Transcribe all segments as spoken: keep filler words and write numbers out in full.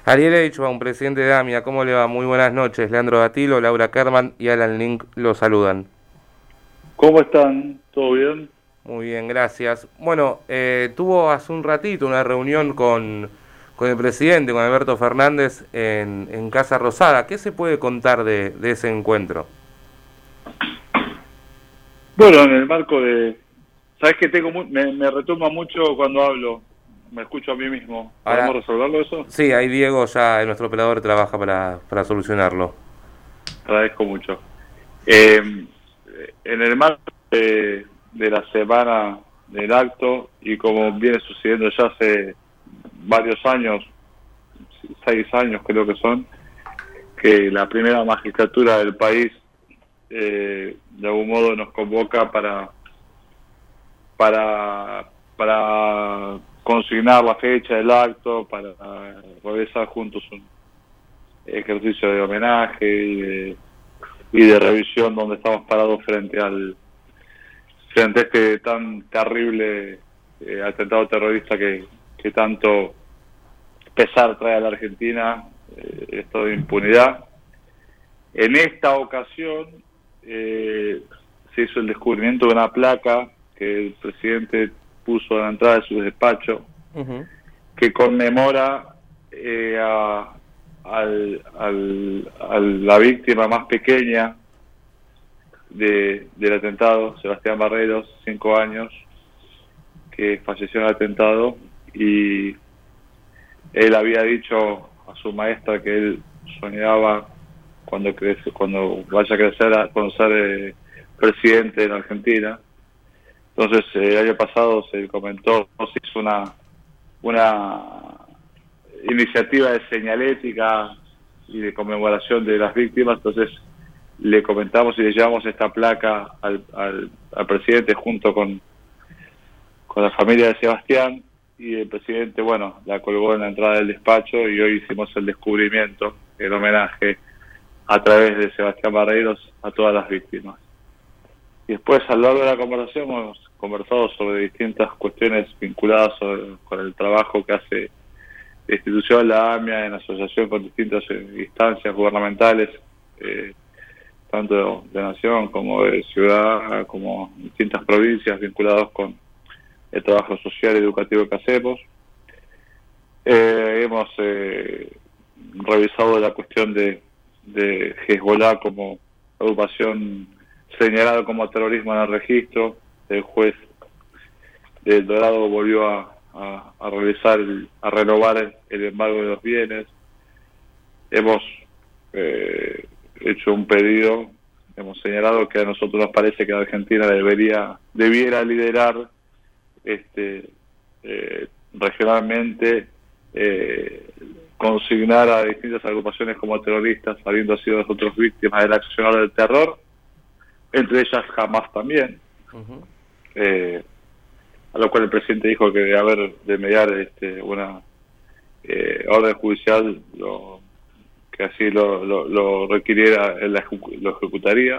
Ariel Eichbaum, presidente de AMIA, ¿cómo le va? Muy buenas noches. Leandro Gatilo, Laura Kerman y Alan Link lo saludan. ¿Cómo están? ¿Todo bien? Muy bien, gracias. Bueno, eh, tuvo hace un ratito una reunión con, con el presidente, con Alberto Fernández, en, en Casa Rosada. ¿Qué se puede contar de, de ese encuentro? Bueno, en el marco de... ¿Sabes que tengo mu- me, me retumba mucho cuando hablo? Me escucho a mí mismo. ¿Podemos Ahora, resolverlo eso? sí, ahí Diego ya, nuestro operador, trabaja para, para solucionarlo. Agradezco mucho. Eh, en el marco de, de la semana del acto, y como viene sucediendo ya hace varios años, seis años creo que son, que la primera magistratura del país eh, de algún modo nos convoca para para para consignar la fecha del acto, para realizar juntos un ejercicio de homenaje y de, y de revisión donde estamos parados frente al frente a este tan terrible eh, atentado terrorista que, que tanto pesar trae a la Argentina, eh, esto de impunidad. En esta ocasión eh, se hizo el descubrimiento de una placa que el presidente puso a la entrada de su despacho, Uh-huh. que conmemora eh, a, al, al, a la víctima más pequeña de, del atentado, Sebastián Barreros, cinco años, que falleció en el atentado, y él había dicho a su maestra que él soñaba cuando crece, cuando vaya a crecer a conocer eh, presidente en Argentina. Entonces eh, el año pasado se comentó, se hizo una una iniciativa de señalética y de conmemoración de las víctimas. Entonces le comentamos y le llevamos esta placa al, al, al presidente junto con, con la familia de Sebastián, y el presidente, bueno, la colgó en la entrada del despacho, y hoy hicimos el descubrimiento, el homenaje a través de Sebastián Barreiros a todas las víctimas. Y después, a lo largo de la conversación, hemos conversado sobre distintas cuestiones vinculadas sobre, con el trabajo que hace la institución, la AMIA, en asociación con distintas eh, instancias gubernamentales, eh, tanto de nación como de ciudad, como distintas provincias vinculados con el trabajo social y educativo que hacemos. Eh, hemos eh, revisado la cuestión de, de Hezbollah como agrupación señalado como terrorismo en el registro. El juez del Dorado volvió a, a, a realizar, el, a renovar el, el embargo de los bienes. Hemos eh, hecho un pedido, hemos señalado que a nosotros nos parece que Argentina debería debiera liderar este eh, regionalmente, eh, consignar a distintas agrupaciones como terroristas, habiendo sido nosotros víctimas del accionar del terror, entre ellas Hamas también. Uh-huh. eh, a lo cual el presidente dijo que de haber de mediar este, una eh, orden judicial, lo, que así lo, lo, lo requiriera, él lo ejecutaría.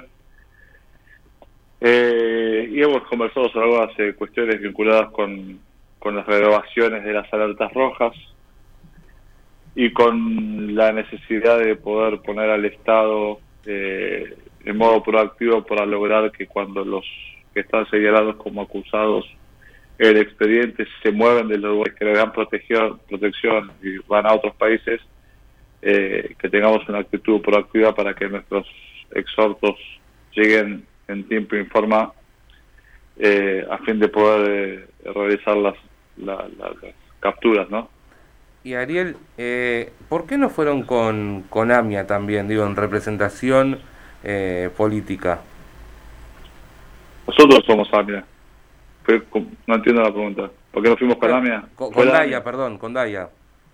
Eh, y hemos conversado sobre algunas eh, cuestiones vinculadas con, con las renovaciones de las alertas rojas y con la necesidad de poder poner al Estado eh, en modo proactivo para lograr que cuando los que están señalados como acusados el expediente se mueven de los lugares que le dan protección, protección y van a otros países, eh, que tengamos una actitud proactiva para que nuestros exhortos lleguen en tiempo y en forma, eh, a fin de poder eh, realizar las, la, la, las capturas, ¿no? Y Ariel, eh, ¿por qué no fueron con, con AMIA también, digo, en representación eh, política? Nosotros somos AMIA. No entiendo la pregunta. ¿Por qué no fuimos con Bueno, AMIA? Con, con Daya, perdón, con Daya.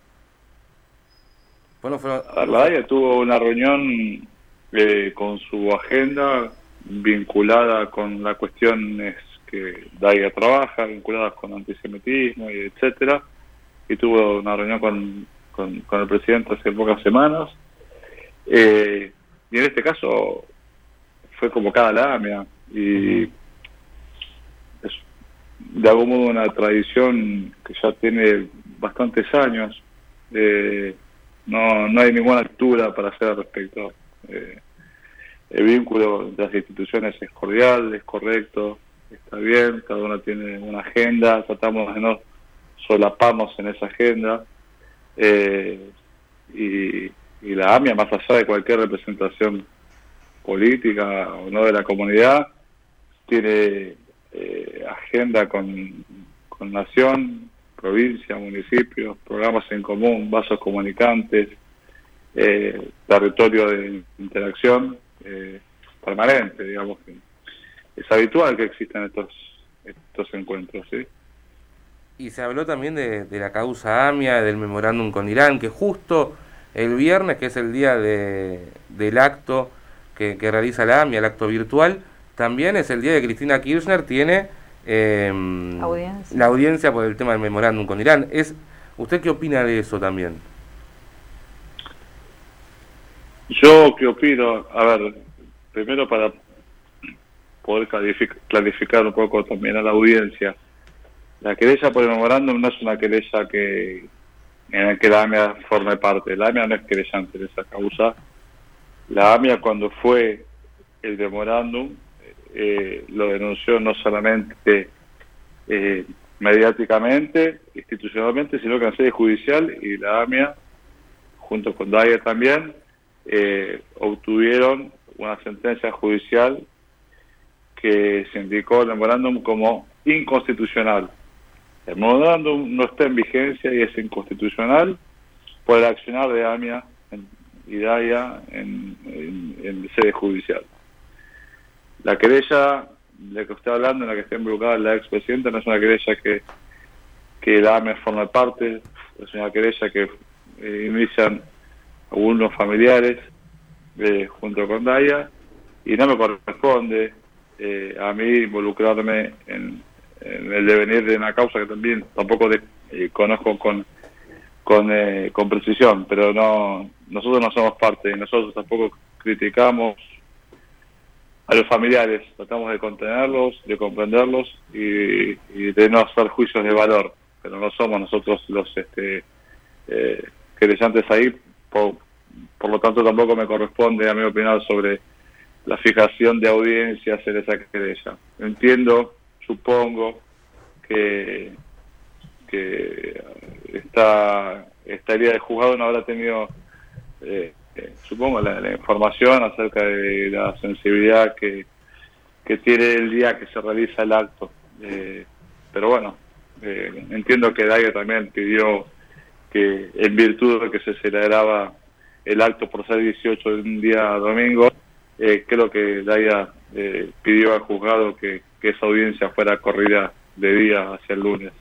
Bueno, fueron, la no Daya fue... tuvo una reunión eh, con su agenda vinculada con las cuestiones que Daya trabaja, vinculadas con antisemitismo y etcétera, y tuvo una reunión con, con, con el presidente hace pocas semanas, eh, y en este caso fue convocada la AMIA, y uh-huh. es de algún modo una tradición que ya tiene bastantes años, eh, no, no hay ninguna lectura para hacer al respecto. Eh, el vínculo de las instituciones es cordial, es correcto, está bien, cada uno tiene una agenda, tratamos de no solaparnos en esa agenda, eh, y, y la AMIA, más allá de cualquier representación política o no de la comunidad, tiene eh, agenda con, con nación, provincia, municipios, programas en común, vasos comunicantes, eh, territorio de interacción eh, permanente, digamos que es habitual que existan estos estos encuentros, ¿sí? Y se habló también de, de la causa AMIA, del memorándum con Irán, que justo el viernes, que es el día de, del acto que, que realiza la AMIA, el acto virtual, también es el día de Cristina Kirchner tiene eh, audiencia. la audiencia por el tema del memorándum con Irán. Es, ¿usted qué opina de eso también? Yo qué opino, a ver, primero para poder clarific clarificar un poco también a la audiencia, la querella por el memorándum no es una querella que en la que la AMIA forme parte. La AMIA no es querellante de esa causa. La AMIA, cuando fue el memorándum, eh, lo denunció no solamente eh, mediáticamente, institucionalmente, sino que en sede judicial, y la AMIA, junto con DAIA también, eh, obtuvieron una sentencia judicial que se indicó el memorándum como inconstitucional. El memorándum no está en vigencia y es inconstitucional por el accionar de AMIA en, y DAIA en, en, en sede judicial. La querella de la que usted está hablando, en la que está involucrada la expresidenta, no es una querella que, que la AMIA forma parte, es una querella que eh, inician algunos familiares eh, junto con DAIA, y no me corresponde eh, a mí involucrarme en, en el devenir de una causa que también tampoco de, eh, conozco con con, eh, con precisión, pero no nosotros no somos parte, nosotros tampoco criticamos a los familiares, tratamos de contenerlos, de comprenderlos y, y de no hacer juicios de valor, pero no somos nosotros los este eh, querellantes ahí, por, por lo tanto tampoco me corresponde a mí opinar sobre la fijación de audiencias en esa querella. Entiendo, supongo que que esta esta idea de juzgado no habrá tenido eh, eh, supongo la, la información acerca de la sensibilidad que, que tiene el día que se realiza el acto, eh, pero bueno, eh, entiendo que DAIA también pidió que en virtud de que se celebraba el acto por ser dieciocho de un día domingo, eh, creo que DAIA eh, pidió al juzgado que, que esa audiencia fuera corrida de día hacia el lunes.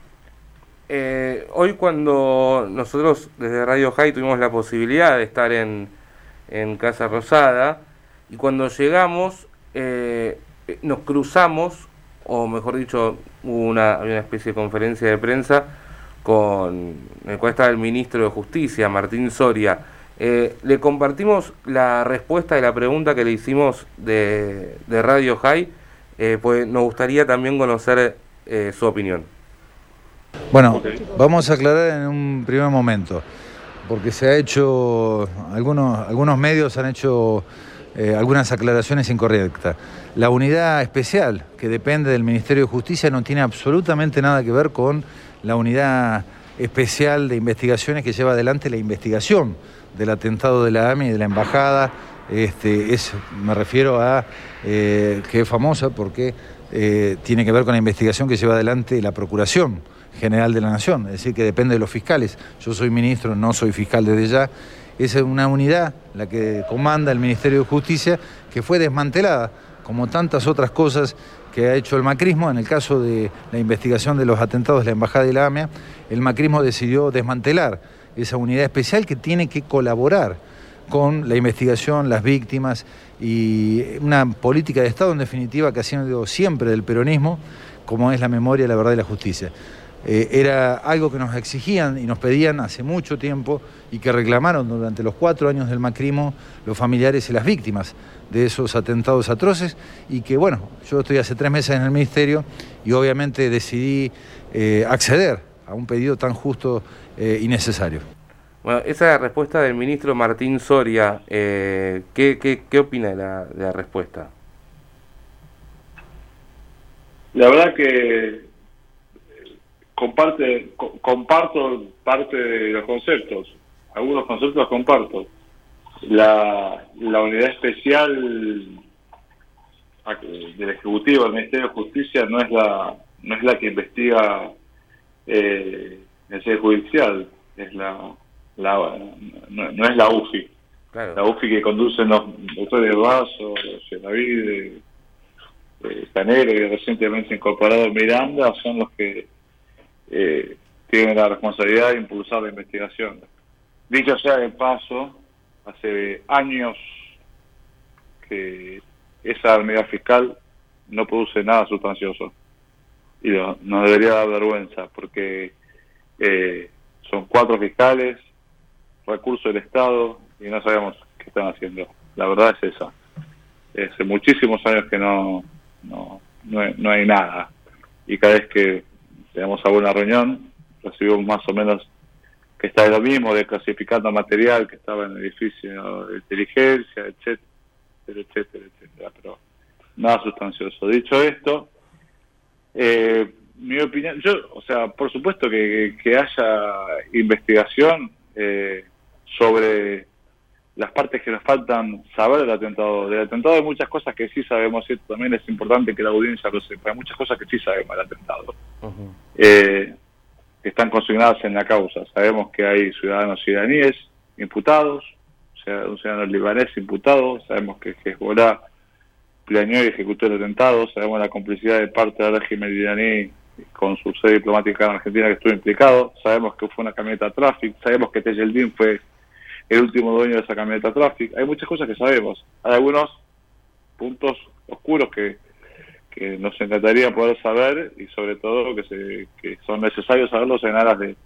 Eh, hoy cuando nosotros desde Radio High tuvimos la posibilidad de estar en, en Casa Rosada, y cuando llegamos eh, nos cruzamos, o mejor dicho, hubo una, una especie de conferencia de prensa con en el cual estaba el ministro de Justicia, Martín Soria. Eh, le compartimos la respuesta de la pregunta que le hicimos de, de Radio High, eh, pues nos gustaría también conocer eh, su opinión. Bueno, vamos a aclarar en un primer momento, porque se ha hecho, algunos, algunos medios han hecho eh, algunas aclaraciones incorrectas. La unidad especial que depende del Ministerio de Justicia no tiene absolutamente nada que ver con la unidad especial de investigaciones que lleva adelante la investigación del atentado de la AMIA y de la embajada. Este, es, me refiero a eh, que es famosa porque eh, tiene que ver con la investigación que lleva adelante la Procuración General de la Nación, es decir, que depende de los fiscales. Yo soy ministro, no soy fiscal desde ya. Es una unidad la que comanda el Ministerio de Justicia, que fue desmantelada, como tantas otras cosas que ha hecho el macrismo. En el caso de la investigación de los atentados de la Embajada y la AMIA, el macrismo decidió desmantelar esa unidad especial que tiene que colaborar con la investigación, las víctimas y una política de Estado, en definitiva, que ha sido siempre del peronismo, como es la memoria, la verdad y la justicia. Eh, era algo que nos exigían y nos pedían hace mucho tiempo y que reclamaron durante los cuatro años del macrismo los familiares y las víctimas de esos atentados atroces, y que bueno, yo estoy hace tres meses en el ministerio y obviamente decidí eh, acceder a un pedido tan justo eh, y necesario. Bueno, esa es la respuesta del ministro Martín Soria. Eh, ¿qué, qué, ¿Qué opina de la, de la respuesta? La verdad que comparte, co comparto parte de los conceptos. Algunos conceptos los comparto. La, la unidad especial del Ejecutivo, del Ministerio de Justicia, no es la no es la que investiga eh, el sede judicial, es la, la no, no es la U F I. Claro. La U F I que conducen los doctores Vaso, David, eh, Canero y recientemente incorporado Miranda, son los que eh, tienen la responsabilidad de impulsar la investigación. Dicho sea de paso, hace años que esa unidad fiscal no produce nada sustancioso y no, nos debería dar vergüenza porque eh, son cuatro fiscales, recursos del Estado y no sabemos qué están haciendo. La verdad es esa. Hace muchísimos años que no no, no, hay, no hay nada y cada vez que tenemos alguna reunión recibimos más o menos que está de lo mismo, de clasificando material que estaba en el edificio de inteligencia, etcétera, etcétera, etcétera, pero nada sustancioso. Dicho esto, eh, mi opinión, yo, o sea, por supuesto que, que haya investigación eh, sobre las partes que nos faltan saber del atentado. Del atentado hay muchas cosas que sí sabemos, y esto también es importante que la audiencia lo sepa, hay muchas cosas que sí sabemos del atentado. Uh-huh. eh, que están consignadas en la causa. Sabemos que hay ciudadanos iraníes imputados, o sea, un ciudadano libanés imputado, sabemos que Hezbollah planeó y ejecutó el atentado, sabemos la complicidad de parte del régimen iraní con su sede diplomática en Argentina que estuvo implicado, sabemos que fue una camioneta Traffic, sabemos que Tejeldín fue el último dueño de esa camioneta Traffic, hay muchas cosas que sabemos, hay algunos puntos oscuros que que nos encantaría poder saber y sobre todo que se que son necesarios saberlos en aras de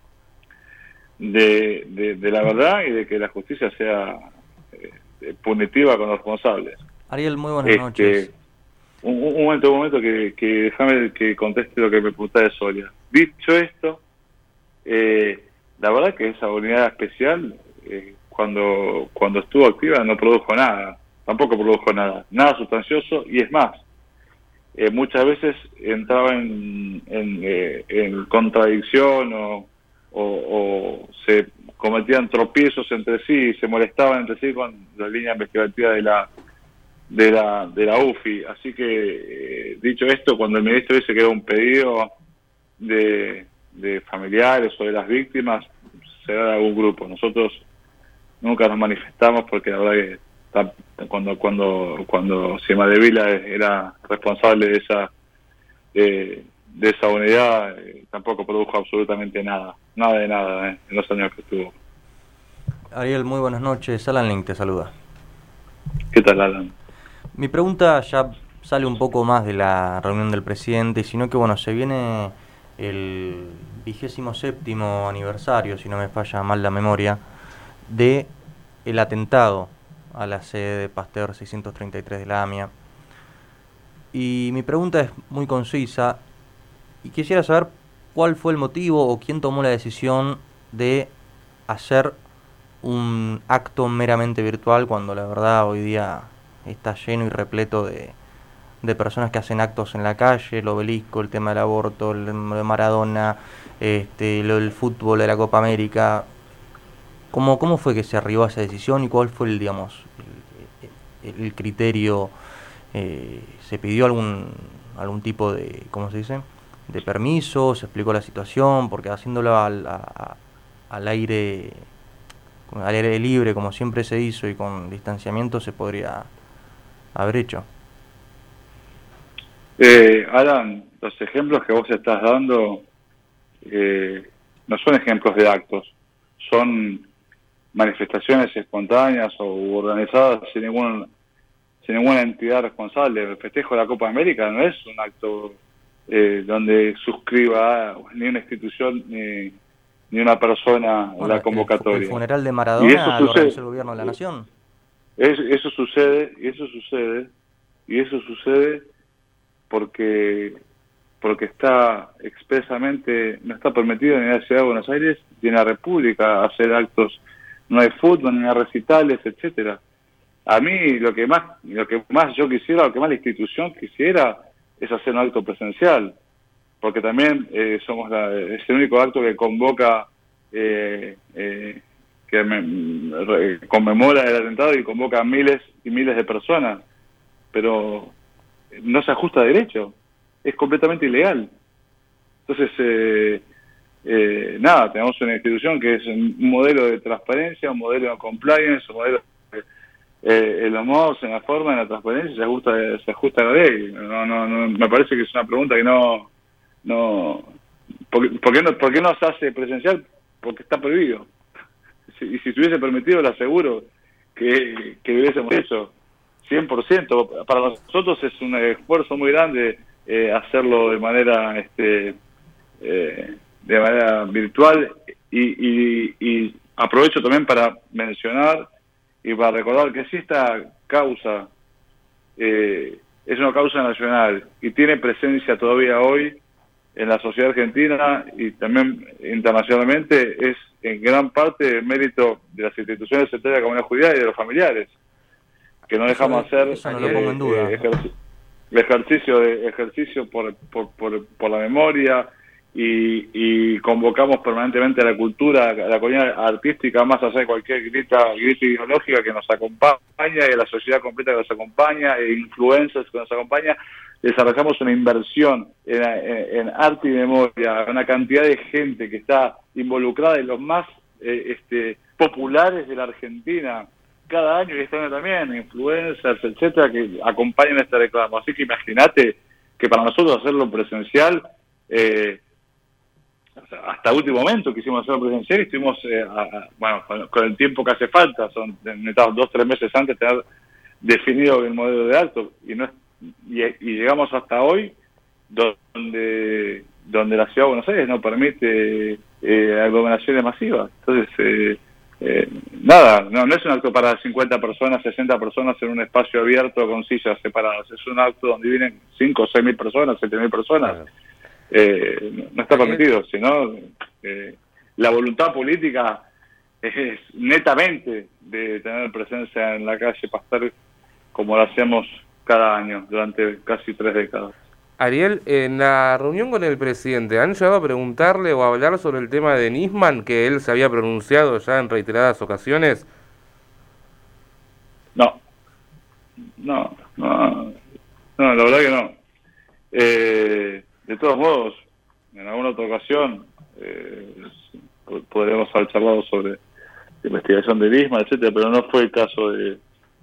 de, de, de la verdad y de que la justicia sea eh, punitiva con los responsables. Ariel, muy buenas este, noches. Un, un momento, un momento que, que déjame que conteste lo que me preguntaba de Soria. Dicho esto, eh, la verdad que esa unidad especial eh, cuando cuando estuvo activa no produjo nada, tampoco produjo nada, nada sustancioso y es más, Eh, muchas veces entraba en, en, eh, en contradicción o, o, o se cometían tropiezos entre sí y se molestaban entre sí con la línea investigativa de la de la de la U F I. Así que, eh, dicho esto, cuando el ministro dice que era un pedido de, de familiares o de las víctimas, será de algún grupo. Nosotros nunca nos manifestamos porque la verdad que cuando cuando cuando Cimadevila era responsable de esa de, de esa unidad eh, tampoco produjo absolutamente nada nada de nada eh, en los años que estuvo. Ariel, muy buenas noches. Alan Link te saluda. ¿Qué tal, Alan? Mi pregunta ya sale un poco más de la reunión del presidente, sino que bueno, se viene el vigésimo séptimo aniversario, si no me falla mal la memoria, de el atentado a la sede de Pasteur seiscientos treinta y tres de la AMIA. Y mi pregunta es muy concisa y quisiera saber cuál fue el motivo o quién tomó la decisión de hacer un acto meramente virtual cuando la verdad hoy día está lleno y repleto de, de personas que hacen actos en la calle, el obelisco, el tema del aborto, el de Maradona, este, lo del fútbol de la Copa América. ¿Cómo, ¿Cómo fue que se arribó a esa decisión y cuál fue el, digamos, el, el, el criterio? Eh, ¿Se pidió algún algún tipo de, ¿cómo se dice?, de permiso? ¿Se explicó la situación? Porque haciéndolo al, a, al aire al aire libre, como siempre se hizo, y con distanciamiento, se podría haber hecho. Eh, Alan, los ejemplos que vos estás dando eh, no son ejemplos de actos, son manifestaciones espontáneas o organizadas sin ningún sin ninguna entidad responsable. El festejo de la Copa América no es un acto eh, donde suscriba ni una institución ni, ni una persona bueno, la convocatoria. El, el funeral de Maradona lo organizó el gobierno de la nación. Es, eso sucede, y eso sucede, y eso sucede porque porque está expresamente, no está permitido ni en la Ciudad de Buenos Aires ni en la República hacer actos, no hay fútbol, ni hay recitales, etcétera. A mí lo que más, lo que más yo quisiera, lo que más la institución quisiera es hacer un acto presencial, porque también eh, somos la, es el único acto que convoca, eh, eh, que me, re, conmemora el atentado y convoca a miles y miles de personas, pero no se ajusta a derecho, es completamente ilegal. Entonces, eh, eh, nada, tenemos una institución que es un modelo de transparencia, un modelo de compliance, un modelo de, eh, en los modos, en la forma, en la transparencia, se ajusta, se ajusta a la ley. No, no, no, me parece que es una pregunta que no, no, ¿por, ¿por qué no, por qué no se hace presencial? Porque está prohibido. Y si estuviese permitido, le aseguro que, que hubiésemos hecho cien por ciento. Para nosotros es un esfuerzo muy grande eh, hacerlo de manera este eh, de manera virtual y, y, y aprovecho también para mencionar y para recordar que si esta causa eh, es una causa nacional y tiene presencia todavía hoy en la sociedad argentina y también internacionalmente, es en gran parte el mérito de las instituciones de la comunidad judía y de los familiares, que no dejamos eso, hacer eso no lo pongo en duda. eh, ejerc el ejercicio de ejercicio por, por, por, por la memoria y, y convocamos permanentemente a la cultura, a la comunidad artística, más allá de cualquier grita, grita ideológica, que nos acompaña, y a la sociedad completa que nos acompaña, e influencers que nos acompaña. Desarrollamos una inversión en, en, en arte y memoria, una cantidad de gente que está involucrada en los más eh, este, populares de la Argentina, cada año y este año también, influencers, etcétera, que acompañan este reclamo. Así que imagínate que para nosotros hacerlo presencial, eh, hasta último momento quisimos hacerlo presencial y estuvimos, eh, a, a, bueno, con, con el tiempo que hace falta, son necesitamos dos, tres meses antes de tener definido el modelo de acto, y no es Y, y llegamos hasta hoy donde donde la Ciudad de Buenos Aires no permite eh, aglomeraciones masivas. Entonces, eh, eh, nada, no, no es un acto para cincuenta personas, sesenta personas en un espacio abierto con sillas separadas. Es un acto donde vienen cinco o seis mil personas, siete mil personas. Eh, no está permitido, sino eh, la voluntad política es netamente de tener presencia en la calle Pasteur como lo hacemos cada año durante casi tres décadas. Ariel, en la reunión con el presidente, ¿han llegado a preguntarle o a hablar sobre el tema de Nisman, que él se había pronunciado ya en reiteradas ocasiones? No, no, no, no, la verdad que no. Eh, de todos modos, en alguna otra ocasión eh, podríamos haber charlado sobre la investigación de Nisman, etcétera, pero no fue el caso de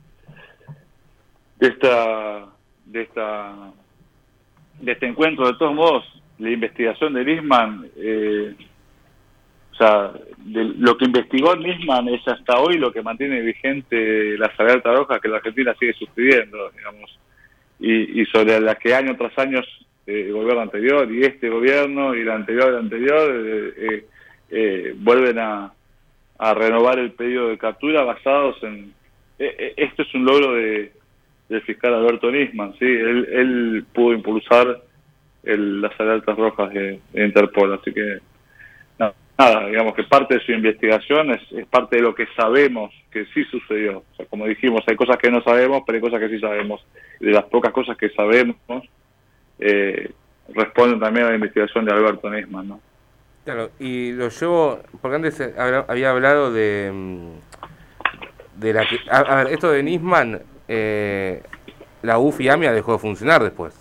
de esta de esta de este encuentro. De todos modos, la investigación de Nisman, eh, o sea, de lo que investigó Nisman es hasta hoy lo que mantiene vigente las alertas rojas que la Argentina sigue suscribiendo, digamos, y, y sobre las que año tras año eh, el gobierno anterior y este gobierno y el anterior y el anterior eh, eh, eh, vuelven a, a renovar el pedido de captura basados en eh, eh, esto es un logro de del fiscal Alberto Nisman, sí, él, él pudo impulsar el, las alertas rojas de, de Interpol, así que no, nada, digamos que parte de su investigación es, es parte de lo que sabemos que sí sucedió. O sea, como dijimos, hay cosas que no sabemos, pero hay cosas que sí sabemos, y de las pocas cosas que sabemos eh, responden también a la investigación de Alberto Nisman, ¿no? Claro, y lo llevo, porque antes había hablado de de la que, a, a ver, esto de Nisman, Eh, la U F I AMIA dejó de funcionar después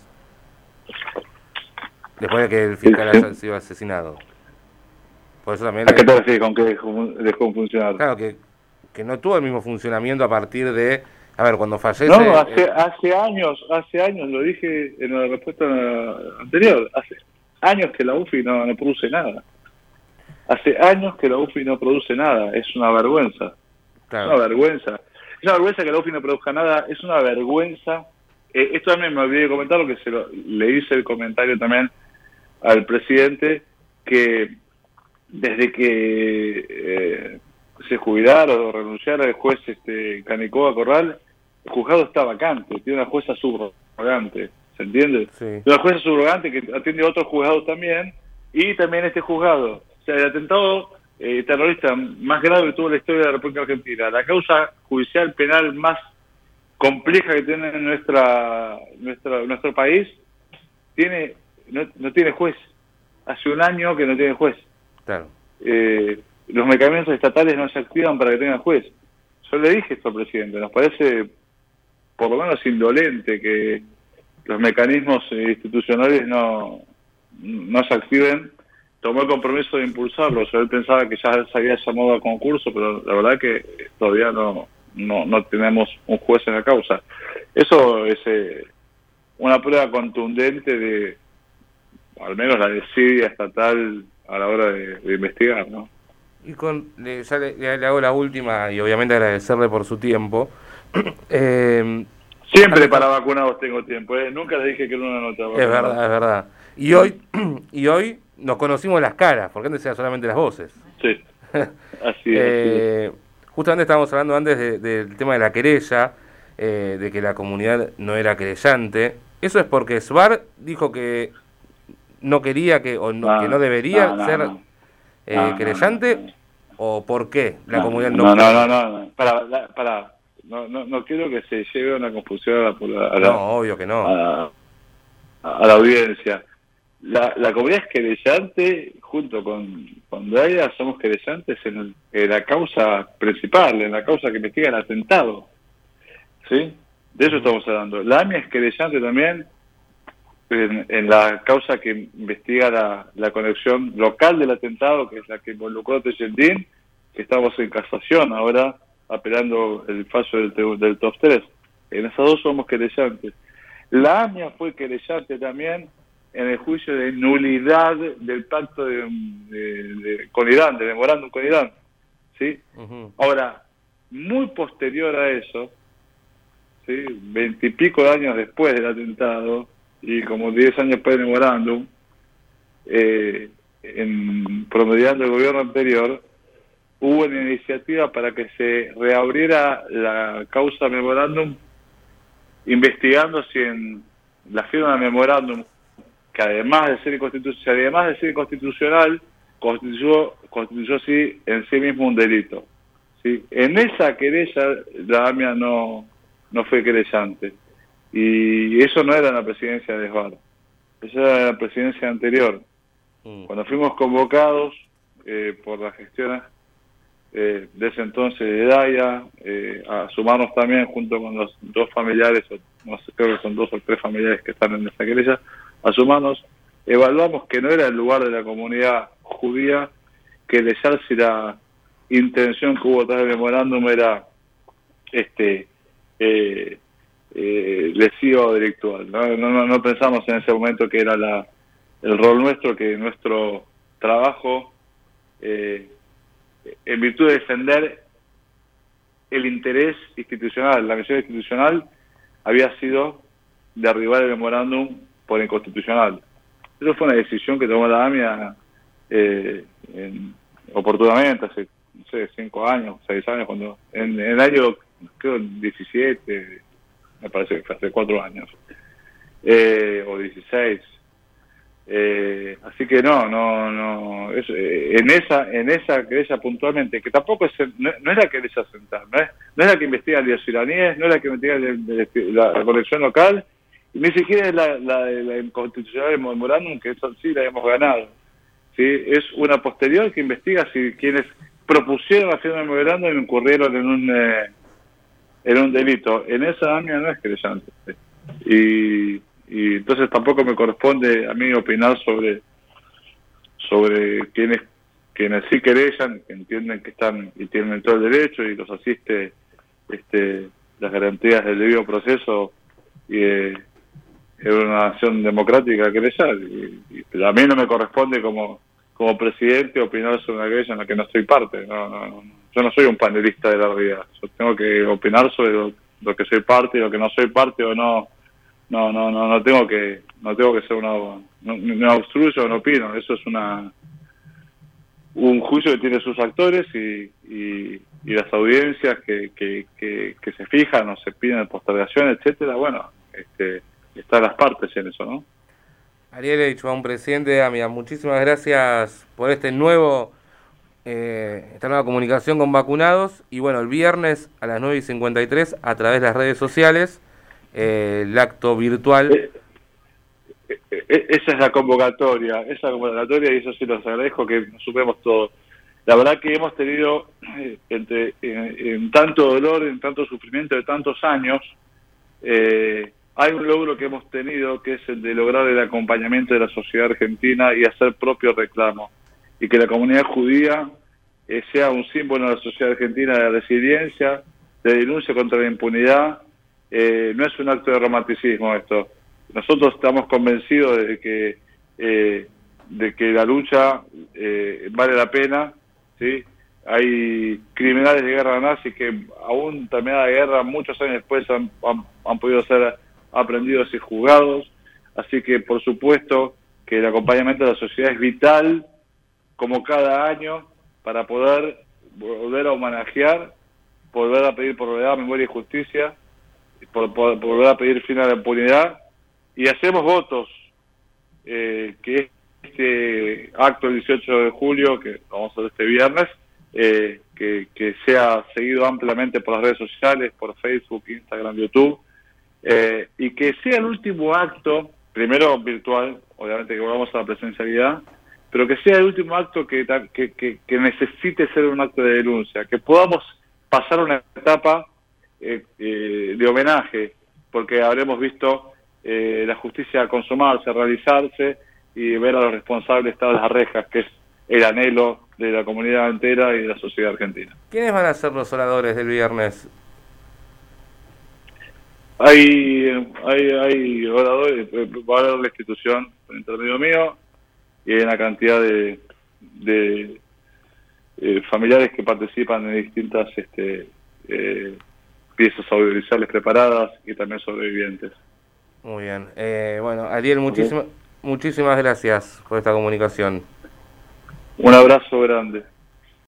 después de que el fiscal haya sido asesinado. Por eso también ¿A qué te refieres con que dejó, dejó de funcionar? Claro, que, que no tuvo el mismo funcionamiento a partir de, a ver, cuando fallece... No, hace, eh, hace años, hace años, lo dije en la respuesta anterior, hace años que la U F I no, no produce nada. Hace años que la U F I no produce nada, es una vergüenza. Claro. Es una vergüenza. Es una vergüenza que la U F I no produzca nada, es una vergüenza. Eh, esto también me olvidé de comentarlo, que se lo, le hice el comentario también al presidente, que desde que eh, se jubilara o renunciara el juez este, Canicoba Corral, el juzgado está vacante, tiene una jueza subrogante. ¿se entiende? Sí. La jueza subrogante que atiende a otros juzgados también, y también este juzgado. O sea, el atentado eh, terrorista más grave que tuvo la historia de la República Argentina, la causa judicial penal más compleja que tiene nuestra, nuestra nuestro país, tiene no, no tiene juez. Hace un año que no tiene juez. Claro. Eh, los mecanismos estatales no se activan para que tengan juez. Yo le dije esto al presidente, nos parece por lo menos indolente que los mecanismos institucionales no, no se activen. Tomó el compromiso de impulsarlo. Yo él pensaba que ya se había llamado a concurso, pero la verdad que todavía no no, no tenemos un juez en la causa. Eso es eh, una prueba contundente de, al menos la desidia estatal a la hora de, de investigar, ¿no? Y con, le, ya le, le hago la última y obviamente agradecerle por su tiempo. eh, Siempre para vacunados tengo tiempo, ¿eh? Nunca le dije que era una nota. Es verdad, es verdad. Y hoy, y hoy nos conocimos las caras, porque antes eran solamente las voces. Sí, así es. eh, justamente estábamos hablando antes de, de, del tema de la querella, eh, de que la comunidad no era querellante. ¿Eso es porque Sbar dijo que no quería que o no, no, que no debería no, no, ser no. Eh, no, querellante? No, no, no. ¿O por qué la no, comunidad no... No, no no, no, no, no. Para, la, para. No, no, no quiero que se lleve una confusión a la, a la, no, obvio que no. A, a la audiencia. La, la comunidad es querellante, junto con, con Daia, somos querellantes en, en la causa principal, en la causa que investiga el atentado. ¿Sí? De eso estamos hablando. La AMIA es querellante también en, en la causa que investiga la, la conexión local del atentado, que es la que involucró a Teyentín, que estamos en casación ahora, apelando el fallo del, del top tres. En esas dos somos querellantes. La AMIA fue querellante también en el juicio de nulidad del pacto de, de, de, con Irán, del memorándum con Irán. ¿Sí? Uh-huh. Ahora, muy posterior a eso, ¿sí? Veintipico de años después del atentado, y como diez años después del memorándum, eh, en, promediando el gobierno anterior, hubo una iniciativa para que se reabriera la causa memorándum, investigando si en la firma del memorándum, que además de ser inconstitucional, además de ser inconstitucional, constituyó, constituyó sí, en sí mismo un delito. ¿Sí? En esa querella la AMIA no, no fue querellante. Y eso no era en la presidencia de Sbar, eso era en la presidencia anterior. Mm. Cuando fuimos convocados eh, por la gestión eh, de ese entonces de Daia, eh, a sumarnos también junto con los dos familiares, no sé, creo que son dos o tres familiares que están en esa querella, a sumarnos, evaluamos que no era el lugar de la comunidad judía querellar si la intención que hubo tras el memorándum era este eh, eh, lesiva o delictual. ¿no? No, no, no pensamos en ese momento que era la el rol nuestro, que nuestro trabajo, eh, en virtud de defender el interés institucional, la misión institucional, había sido derribar el memorándum por inconstitucional. Eso fue una decisión que tomó la AMIA eh, en, oportunamente, hace, no sé, cinco años, seis años, cuando en, en el año, creo, diecisiete, me parece que fue hace cuatro años, eh, o dieciséis. Eh, así que no, no, no, es, eh, en esa en esa querella puntualmente, que tampoco es, no, no es la querella central, no es, no es la que investiga los iraníes, no es la que investiga el, el, la, la conexión local, y ni siquiera es la, la, la inconstitucional del memorándum, que eso sí la hemos ganado. ¿Sí? Es una posterior que investiga si quienes propusieron la firma del memorándum incurrieron en un eh, en un delito. En esa AMIA no es querellante. ¿Sí? Y y entonces tampoco me corresponde a mí opinar sobre sobre quienes quienes sí querellan, que entienden que están y tienen todo el derecho y los asiste este las garantías del debido proceso y eh, en una nación democrática querellar. Y, y a mí no me corresponde como como presidente opinar sobre una querella en la que no soy parte. No, no, no, yo no soy un panelista de la realidad. Yo tengo que opinar sobre lo, lo que soy parte y lo que no soy parte o no. No, no, no, no tengo que, no tengo que ser una, no, no obstruyo, no opino. Eso es una, un juicio que tiene sus actores y, y, y las audiencias que, que, que, que se fijan o se piden postergación, etcétera. Bueno, este, están las partes en eso, ¿no? Ariel Eichbaum, presidente de AMIA, muchísimas gracias por este nuevo, eh, esta nueva comunicación con vacunados. Y bueno, el viernes a las nueve y cincuenta y tres, a través de las redes sociales, eh, el acto virtual. Eh, eh, eh, esa es la convocatoria, esa es la convocatoria, y eso sí los agradezco que nos supemos todo. La verdad que hemos tenido, eh, entre, en, en tanto dolor, en tanto sufrimiento de tantos años, eh, hay un logro que hemos tenido, que es el de lograr el acompañamiento de la sociedad argentina y hacer propio reclamo. Y que la comunidad judía eh, sea un símbolo en la sociedad argentina de resiliencia, de denuncia contra la impunidad. Eh, no es un acto de romanticismo esto. Nosotros estamos convencidos de que, eh, de que la lucha eh, vale la pena, ¿sí? Hay criminales de guerra nazi que aún terminada la guerra, muchos años después han, han, han podido ser aprendidos y juzgados, así que por supuesto que el acompañamiento de la sociedad es vital, como cada año, para poder volver a homenajear, volver a pedir por verdad, memoria y justicia, por, por, por volver a pedir fin a la impunidad, y hacemos votos eh, que este acto el dieciocho de julio, que vamos a ver este viernes, eh, que, que sea seguido ampliamente por las redes sociales, por Facebook, Instagram, YouTube, Eh, y que sea el último acto, primero virtual, obviamente que volvamos a la presencialidad, pero que sea el último acto que, que, que, que necesite ser un acto de denuncia, que podamos pasar una etapa eh, eh, de homenaje, porque habremos visto eh, la justicia consumarse, realizarse, y ver a los responsables estar a las rejas, que es el anhelo de la comunidad entera y de la sociedad argentina. ¿Quiénes van a ser los oradores del viernes? Hay, hay, hay oradores, va a haber la institución por intermedio mío, y hay una cantidad de, de eh, familiares que participan en distintas este, eh, piezas audiovisuales preparadas y también sobrevivientes. Muy bien. Eh, bueno, Ariel, muchísimas, okay. muchísimas gracias por esta comunicación. Un abrazo grande.